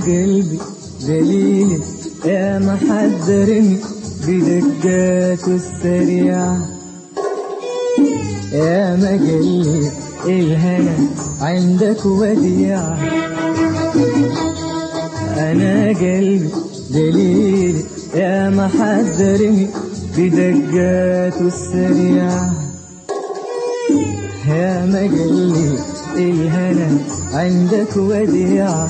قلبي دليلي يا محذرني بدقاته السريعة، يا ما قلبي الهنا عندك وديعة. أنا قلبي دليلي يا محذرني بدقاته السريعة، يا ما قلبي الهنا عندك وديعة.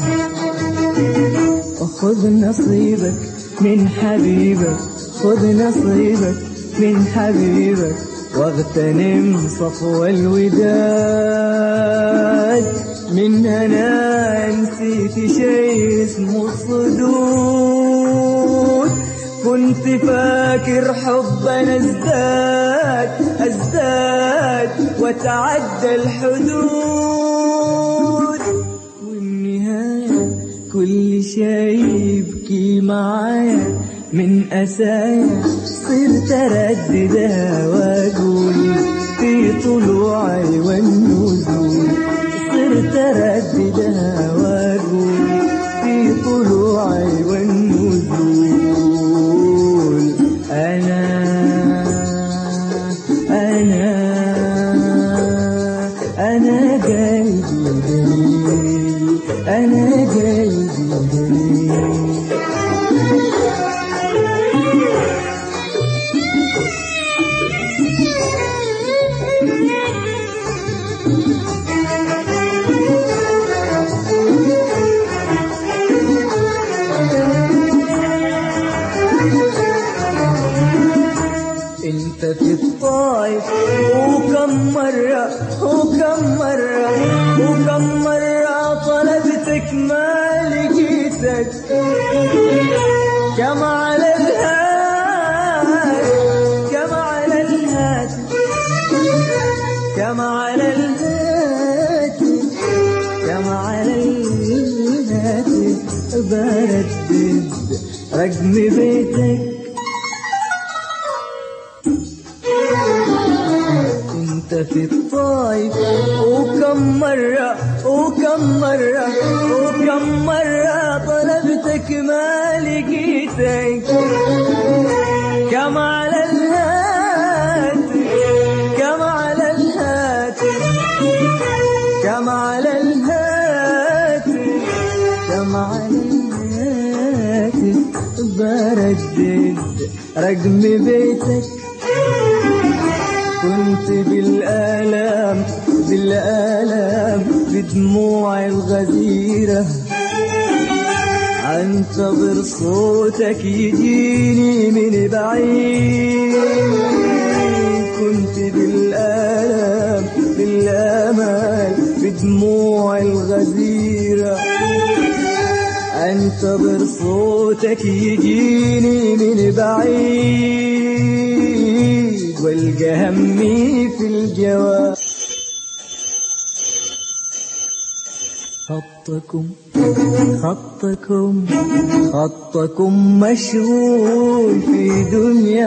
خذ نصيبك من حبيبك، خذ نصيبك من حبيبك، واغتنم صفو الوداد. من هنا نسيت شيء اسمه الصدود، كنت فاكر حبنا ازداد وتعدى الحدود، والنهاية كل شيء يبكي معايا من أسايا. صرت أرددها وأقول في طلوعي والنزول، صرت أرددها وأقول في طلوعي والنزول. أنا قلبي دليل، أنا قلبي دليل. انت في الطايف وكم مرة طلبتك ما لقيتك، كم على الهاتف بردد رقم بيتك. انت في الطايف وكم مرة طلبتك ما لقيتك، كم على الهاتف بردد رقم بيتك. كنت بالآلام بدموع الغزيرة انتظر صوتك يجيني من بعيد. كنت بالآلام بدموع الغزيرة انتظر صوتك يجيني من بعيد، والقى همي في الجواب. خطكم مشغول في دنيا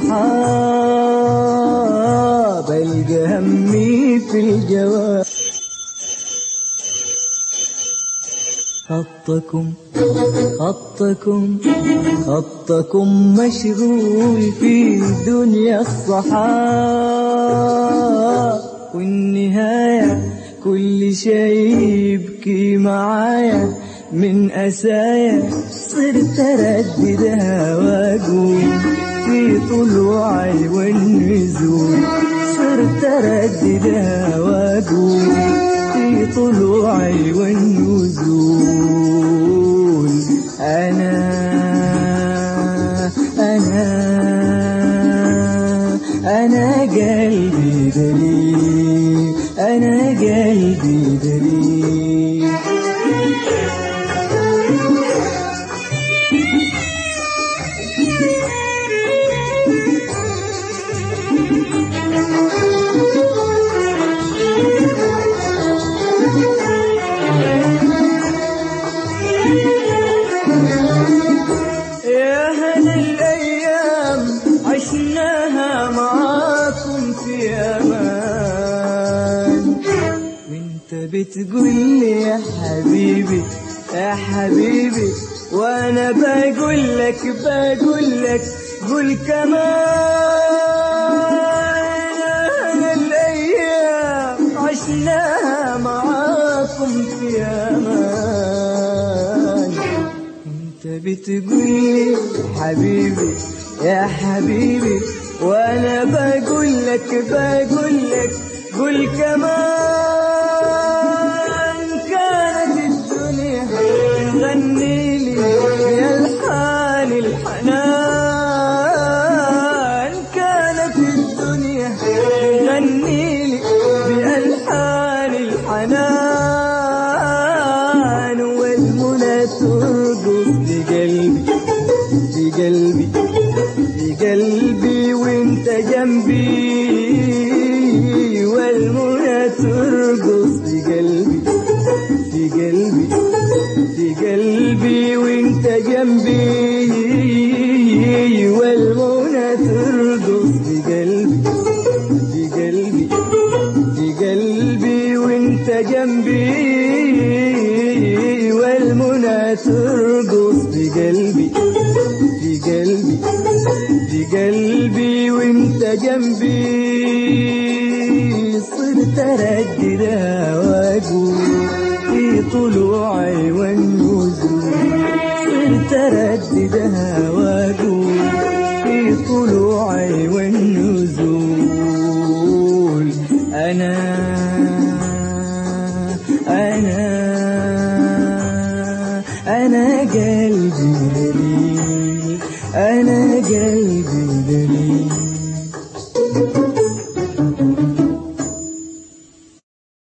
الصحاب، القى همي في الجواب. خطكم مشغول في دنيا الصحاب، والنهاية كل شيء يبكي معايا من أسايا. صرت أرددها وأقول في طلوعي والنزول، صرت أرددها وأقول في طلوعي والنزول. أنا قلبي دليل، أنا قلبي دليل. يا هل الأيام عشناها معاكم في أمان، وانت بتقول لي يا حبيبي يا حبيبي، وانا بقول لك قول كمان الايام عشناها معاكم في امان. انت بتقولي حبيبي يا حبيبي، وانا بقول لك قول كمان. كانت الدنيا تغني لي بألحان الحنان، كانت الدنيا تغني لي بألحان الحنان، والمنى ترقص بقلبي وانت جنبي، والمنى ترقص بقلبي وانت جنبي، والمنى ترقص بقلبي وانت جنبي، والمنى ترقص بقلبي وانت جنبي. صرت ارددها واقول في طلوعي والنزول، صرت ارددها واقول في طلوعي والنزول. انا قلبي دليل، أنا قلبي دليل.